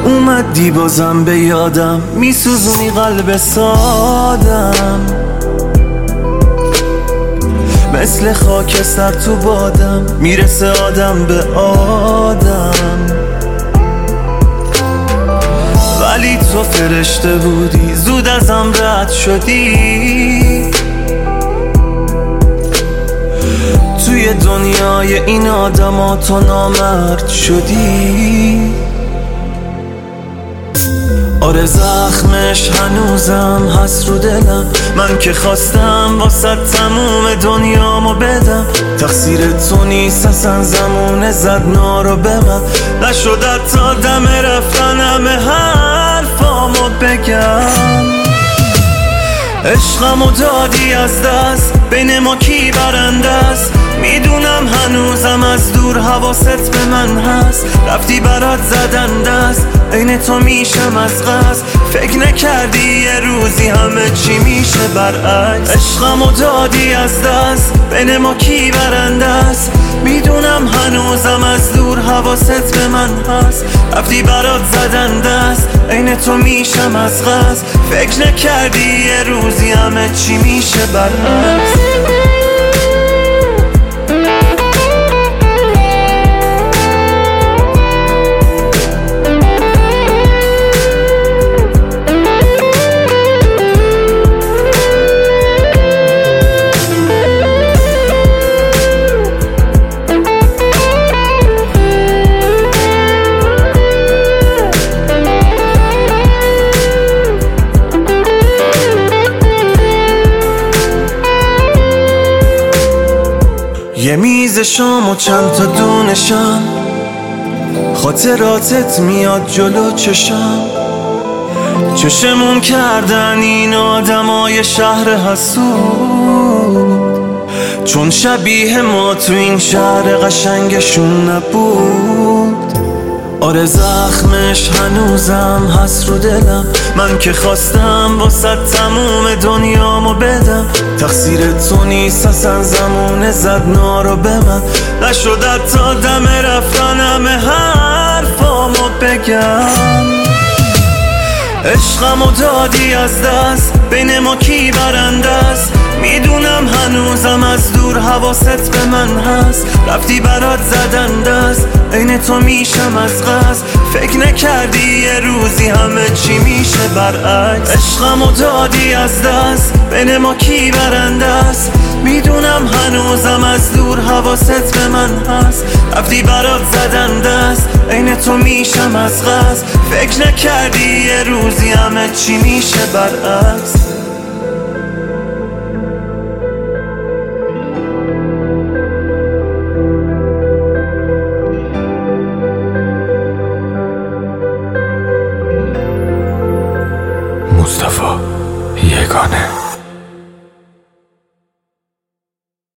اومدی بازم به یادم، میسوزونی قلب سادم، مثل خاکستر تو بادم، میرسه آدم به آدم. ولی تو فرشته بودی، زود ازم رد شدی. توی دنیای این آدما تو نامرد شدی. آره زخمش هنوزم هست رو دلم، من که خواستم واسه تموم دنیامو بدم. تقصیر تو نیست اصلا، زمونه زد نارو به من، نشد تا دم رفتن همه حرفامو بگم. عشقمو دادی از دست، بین ما کی برنده است؟ میدونم هنوزم از دور حواست به من هست. رفتی برات زدن دست، عین تو میشم از قصد. فکر نکردی یه روزی همه چی میشه برعکس. عشقمو دادی از دست، بین ما کی برنده است؟ میدونم هنوزم از دور حواست به من هست. رفتی برات زدن دست، عین تو میشم از قصد. فکر نکردی یه روزی همه چی میشه برعکس. یه میز شام و چند تا دونشم، خاطراتت میاد جلو چشم. چشمون کردن این آدمای شهر حسود، چون شبیه ما تو این شهر قشنگشون نبود. آره زخمش هنوزم هست رو دلم، من که خواستم واسه تموم دنیامو بدم. تقصیر تو نیست اصلا، زمونه زد نارو به من، نشد تا دم رفتن همه حرفامو بگم. عشقمو دادی از دست، بین ما کی برنده است؟ میدونم هنوزم از دور حواست به من هست. رفتی برات زدن دست، عین تو میشم از قصد. فکر نکردی یه روزی همه چی میشه برعکس. عشقمو دادی از دست، بین ما کی برنده است؟ میدونم هنوزم از دور حواست به من هست. رفتی برات زدن دست، عین تو میشم از قصد. فکر نکردی یه روزی همه چی میشه برعکس. مصطفی یگانه.